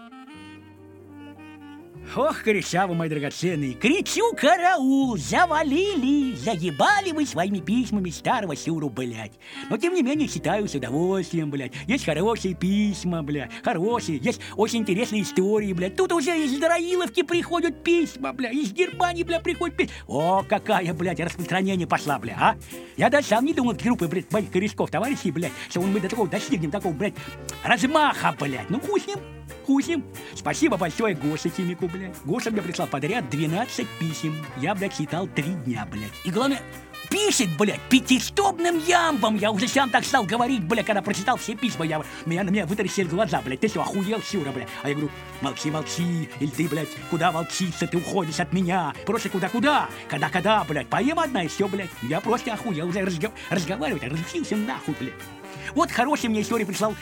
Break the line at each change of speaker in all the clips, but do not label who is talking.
Ох, Корешавы, мои драгоценные, кричу: караул, завалили, заебали вы своими письмами старого Сюру, блядь. Но, тем не менее, читаю с удовольствием, блядь. Есть хорошие письма, блядь, хорошие, есть очень интересные истории, блядь. Тут уже из Драиловки приходят письма, блядь, из Германии, блядь, приходят письма. О, какая, блядь, распространение пошла, блядь, а? Я даже сам не думал, группы, блядь, моих корешков, товарищей, блядь, что мы до такого достигнем, такого, блядь, размаха, блядь. Ну, хуй с ним. Спасибо большое Гоше Химику, блядь. Гоша мне прислал подряд 12 писем. Я, блядь, читал 3 дня, блядь. И главное, пишет, блядь, пятистопным ямбом. Я уже сам так стал говорить, блядь, когда прочитал все письма. На меня вытаращили глаза, блядь. Ты что, охуел, Сюра, блядь? А я говорю: молчи, или ты, блядь, куда волчица, ты уходишь от меня? Просто куда? Когда, блядь? Поема одна и все, блядь. Я просто охуел уже разговаривать, разучился нахуй, блядь. Вот хороший мне историю прислал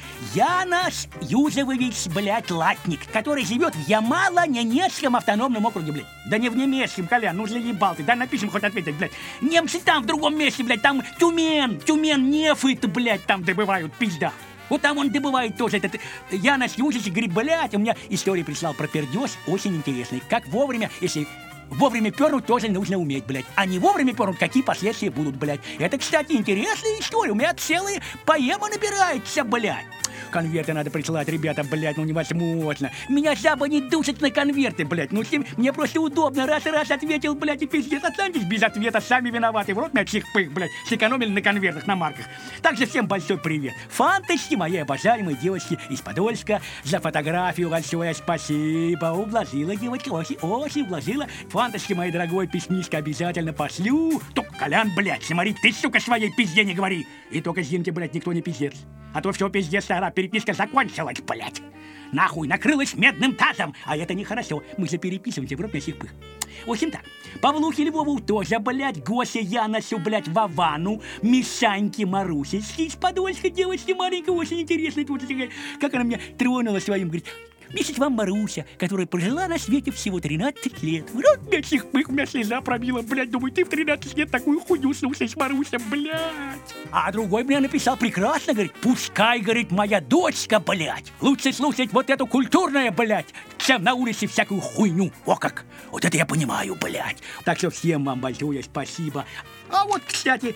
Янас Юзефович, блядь, Латник, который живет в Ямало-Ненецком автономном округе, блядь. Да не в немецком, Колян, ну заебал ты. Дай напишем хоть ответить, блядь. Немцы там, в другом месте, блядь, там Тюмень, нефрит, блядь, там добывают, пизда. Вот там он добывает тоже этот Янас Юзефович, говорит: блядь, у меня историю прислал про пердеж, очень интересный. Как вовремя, если... Вовремя пернуть тоже нужно уметь, блядь. А не вовремя пернуть, какие последствия будут, блядь. Это, кстати, интересная история. У меня целая поэма набирается, блядь. Конверты надо присылать, ребята, блядь, ну невозможно. Меня жаба не душит на конверты, блядь. Ну, мне просто удобно. Раз ответил, блядь, и пиздец. Останьтесь без ответа, сами виноваты. В рот меня чихпых, блядь, сэкономили на конвертах, на марках. Также всем большой привет. Фанточки, моей обожаемой девочки из Подольска. За фотографию большое спасибо. Ублажила девочка, очень ублажила. Фанточки, моей дорогой, письмишко обязательно пошлю. Только, Колян, блядь, смотри, ты, сука, своей пизде не говори. И только Зинке, блядь, никто не пиздец. А то все пиздец, стара, переписка закончилась, блядь. Нахуй, накрылась медным тазом. А это нехорошо. Мы же переписываемся в рот на сих пых. В общем так, Павлухе Львову тоже, блядь, Госе Яносу, блядь, Вовану, Мишаньке Марусе из Подольска, девочки маленькая, очень интересная. Как она меня тронула своим, говорит: месяц вам Маруся, которая прожила на свете всего 13 лет. В рот меня сих пых, у меня слеза пробила, блядь. Думаю, ты в 13 лет такую хуйню слушаешь, Маруся, блядь. А другой мне написал прекрасно, говорит: пускай, говорит, моя дочка, блядь, лучше слушать вот эту культурную, блядь, чем на улице всякую хуйню. О как! Вот это я понимаю, блядь. Так что всем вам большое спасибо. А вот, кстати,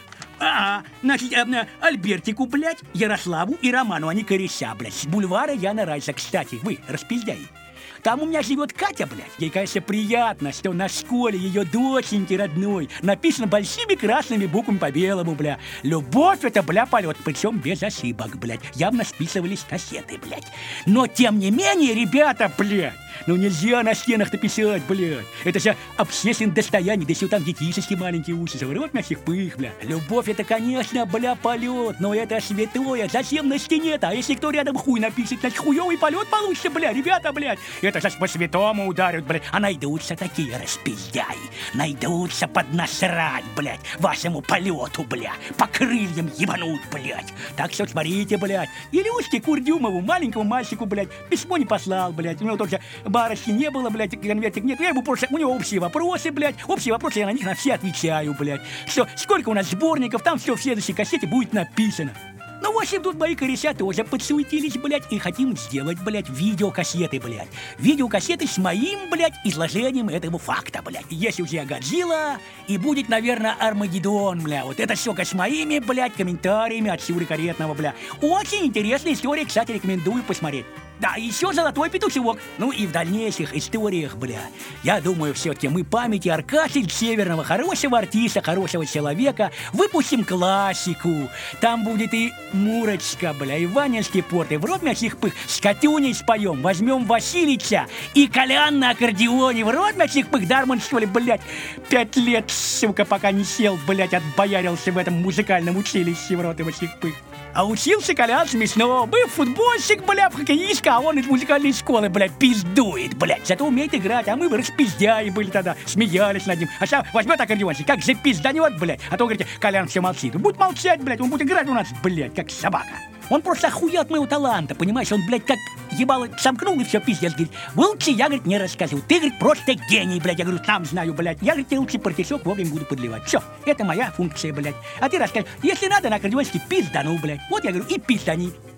значит, Альбертику, блядь, Ярославу и Роману, они кореша, блядь, с бульвара Яна Райса, кстати, вы распиздяи. Там у меня живет Катя, блядь. Ей, конечно, приятно, что на школе ее доченьки родной написано большими красными буквами по белому, бля. Любовь — это, бля, полет, причем без ошибок, блядь. Явно списывались кассеты, блядь. Но, тем не менее, ребята, блядь, ну нельзя на стенах написать, блядь. Это же общественное достояние, да еще там детишечки маленькие учатся. Вот на всех пых, бля. Любовь — это, конечно, бля, полет, но это святое. Зачем на стене-то? А если кто рядом хуй напишет, значит хуёвый полет получится, бля, ребята, блядь. Это же по святому ударят, блядь. А найдутся такие распиздяи. Найдутся поднасрать, блядь, вашему полету, бля. По крыльям ебанут, блядь. Так что смотрите, блядь. Илюшке Курдюмову, маленькому мальчику, блядь, письмо не послал, блядь. У него только барышни не было, блядь, конвертик нет. Я ему просто, у него общие вопросы, блядь. Общие вопросы, я на них на все отвечаю, блядь. Что, сколько у нас сборников, там все в следующей кассете будет написано. Ну, в общем, тут мои кореша тоже подсуетились, блядь, и хотим сделать, блядь, видеокассеты, блядь. Видеокассеты с моим, блядь, изложением этого факта, блядь. Есть уже Годзилла, и будет, наверное, Армагеддон, бля. Вот это все с моими, блядь, комментариями от Сюры Каретного, бля. Очень интересная история, кстати, рекомендую посмотреть. Да, еще «Золотой петушок». Ну и в дальнейших историях, бля, я думаю, все-таки мы памяти Аркаши Северного, хорошего артиста, хорошего человека, выпустим классику. Там будет и Мурочка, бля, и Ванинский порт, и в рот мясих пых с Катюней споем. Возьмем Василича и Колян на аккордеоне. В рот мясих пых, Дарман, что ли, блядь, 5 лет, сука, пока не сел, блядь, отбоярился в этом музыкальном училище, в рот и мясих пых. А учился Колян смешно. Был футбольщик, бля, хоккеистка, а он из музыкальной школы, блядь, пиздует, блядь. Зато умеет играть, а мы бы распиздяи были тогда, смеялись над ним. А сейчас возьмет аккордеончик, как запизданет, блядь. А то, говорите, Колян все молчит. Будет молчать, блядь, он будет играть у нас, блядь, как собака. Он просто охуел от моего таланта, понимаешь? Он, блядь, как ебало сомкнул и все, пиздец, говорит. Лучше я, говорит, не расскажу. Ты, говорит, просто гений, блядь. Я говорю, сам знаю, блядь. Я, говорит, тебе лучше партишок вовремя буду подливать. Все, это моя функция, блядь. А ты расскажи, если надо на аккордеончике пиздану, блядь. Вот я говорю, и пиздани.